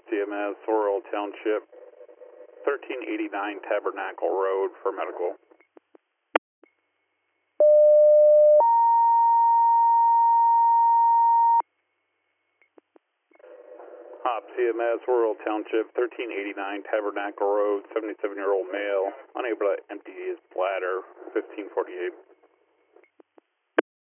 CMS, Sorrel Township, 1389 Tabernacle Road for medical. Hop CMS, Rural Township, 1389 Tabernacle Road, 77-year-old male, unable to empty his bladder, 1548.